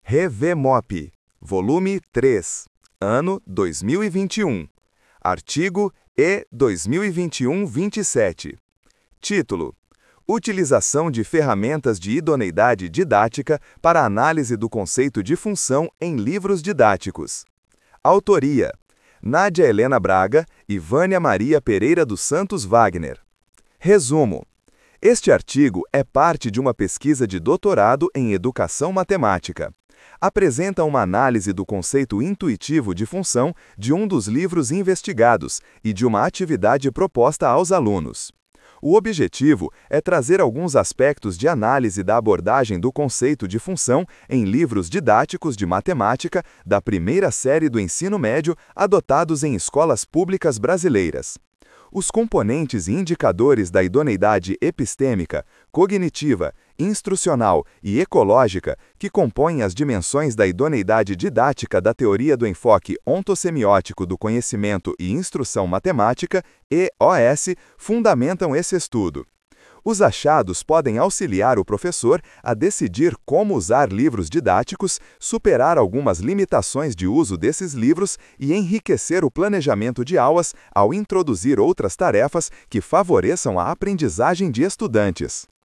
ReVMOP, volume 3, ano 2021. Artigo E 2021-27. Título: Utilização de ferramentas de idoneidade didática para análise do conceito de função em livros didáticos. Autoria: Nádia Helena Braga e Vânia Maria Pereira dos Santos Wagner. Resumo: este artigo é parte de uma pesquisa de doutorado em Educação Matemática. Apresenta uma análise do conceito intuitivo de função de um dos livros investigados e de uma atividade proposta aos alunos. O objetivo é trazer alguns aspectos de análise da abordagem do conceito de função em livros didáticos de matemática da primeira série do ensino médio adotados em escolas públicas brasileiras. Os componentes e indicadores da idoneidade epistêmica, cognitiva, instrucional e ecológica, que compõem as dimensões da idoneidade didática da teoria do enfoque ontosemiótico do conhecimento e instrução matemática, EOS, fundamentam esse estudo. Os achados podem auxiliar o professor a decidir como usar livros didáticos, superar algumas limitações de uso desses livros e enriquecer o planejamento de aulas ao introduzir outras tarefas que favoreçam a aprendizagem de estudantes.